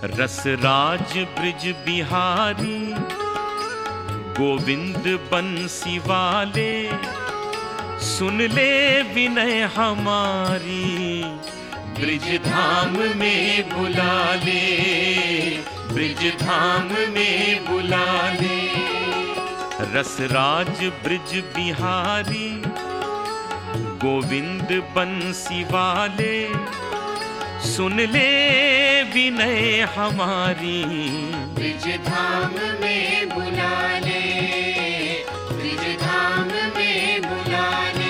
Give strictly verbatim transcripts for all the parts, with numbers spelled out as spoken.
रसराज bridge Bihari Govind बंसी वाले, सुन ले विनय हमारी, ब्रिज धाम में बुला ले, ब्रिज धाम में बुला ले। रसराज ब्रिज बिहारी गोविंद बंसी वाले, सुन ले विनय हमारी, ब्रिज धाम में बुला ले, ब्रिज धाम में बुला ले।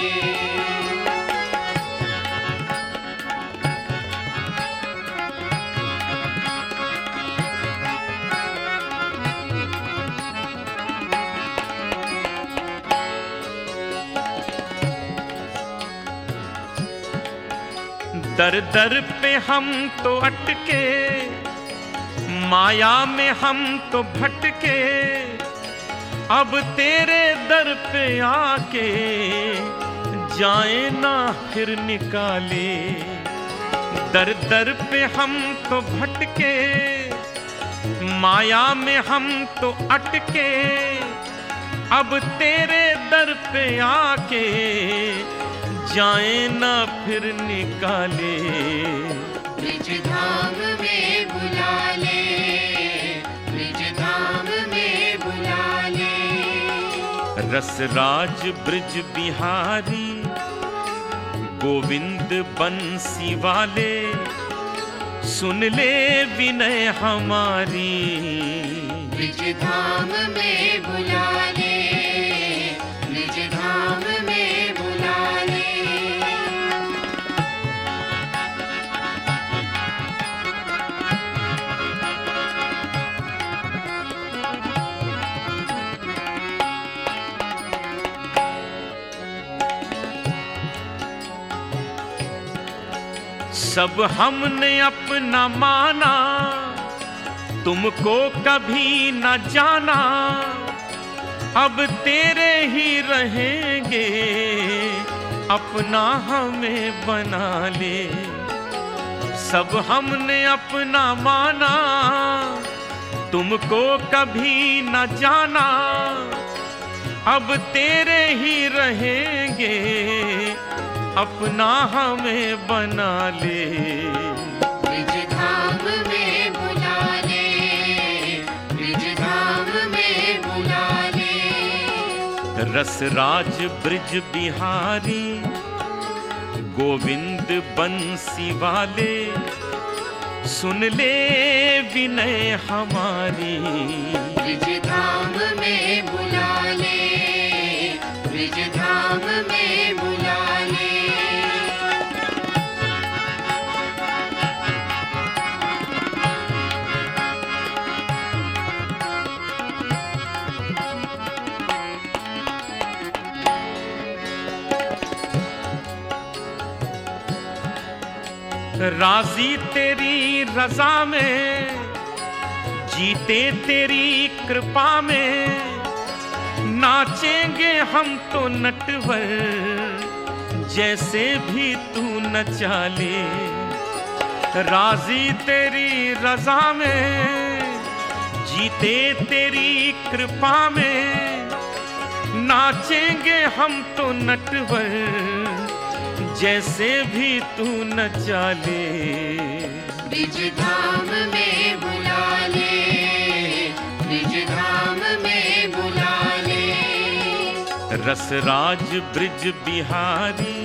दर दर पे हम तो अटके, माया में हम तो भटके, अब तेरे दर पे आके जाए ना फिर निकाले। दर दर पे हम तो भटके, माया में हम तो अटके, अब तेरे दर पे आके जाए ना फिर निकाले। ब्रिज धाम में बुला ले, ब्रिज धाम में बुला ले। रसराज ब्रिज बिहारी गोविंद बंसी वाले, सुन ले विनय हमारी, ब्रिज धाम में बुला ले, ब्रिज धाम में बुला ले। सब हमने अपना माना, तुमको कभी न जाना, अब तेरे ही रहेंगे, अपना हमें बना ले। सब हमने अपना माना, तुमको कभी न जाना, अब तेरे ही रहेंगे, अपना हमें बना ले। ब्रिज धाम में बुला ले, ब्रिज धाम में बुला ले। रसराज ब्रिज बिहारी गोविंद बंसी वाले, सुन ले विनय हमारी, ब्रिज धाम में बुला ले, ब्रिज धाम में बुला ले। राजी तेरी रजा में, जीते तेरी कृपा में, नाचेंगे हम तो नटवर, जैसे भी तू नचा ले। राजी तेरी रजा में, जीते तेरी कृपा में, नाचेंगे हम तो नटवर, जैसे भी तू नचा ले। ब्रिज धाम में बुला ले, ब्रिज धाम में बुला ले। रसराज ब्रिज बिहारी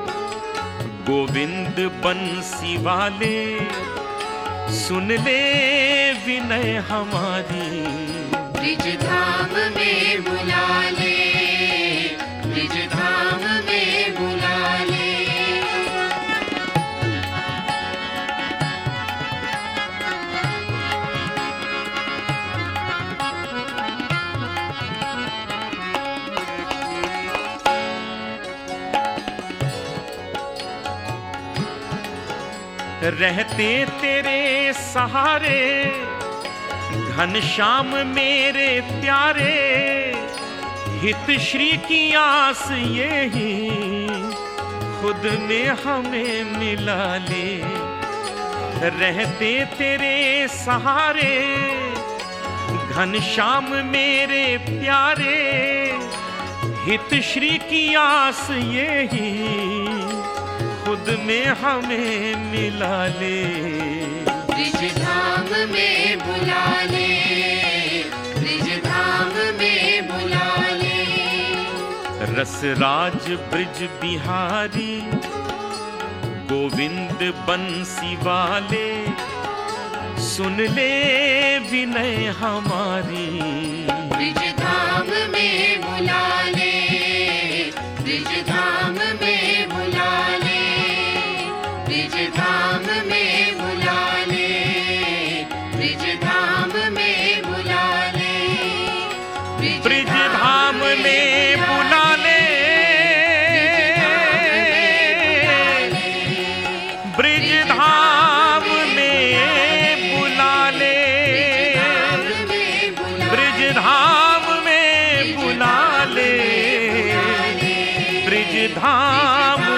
गोविंद बंसी वाले, सुन ले विनय हमारी, ब्रिज धाम में बुला ले, ब्रिज धाम में बुला ले। रहते तेरे सहारे घनश्याम मेरे प्यारे, हित श्री की आस ये ही खुद में हमें मिला ले। रहते तेरे सहारे घनश्याम मेरे प्यारे, हित श्री की आस यही खुद में हमें मिला ले। ब्रिज धाम में बुला ले, ब्रिज धाम में बुला ले। रसराज ब्रिज बिहारी गोविंद बंसी वाले, सुन ले विनय हमारी। ब्रिज धाम में बुला ले, ब्रिज धाम में बुला ले, ब्रिज धाम में बुला ले, ब्रिज धाम में बुला ले, ब्रिज धाम में बुला ले, ब्रिज धाम में बुला ले, ब्रिज धाम में बुला ले, ब्रिज धाम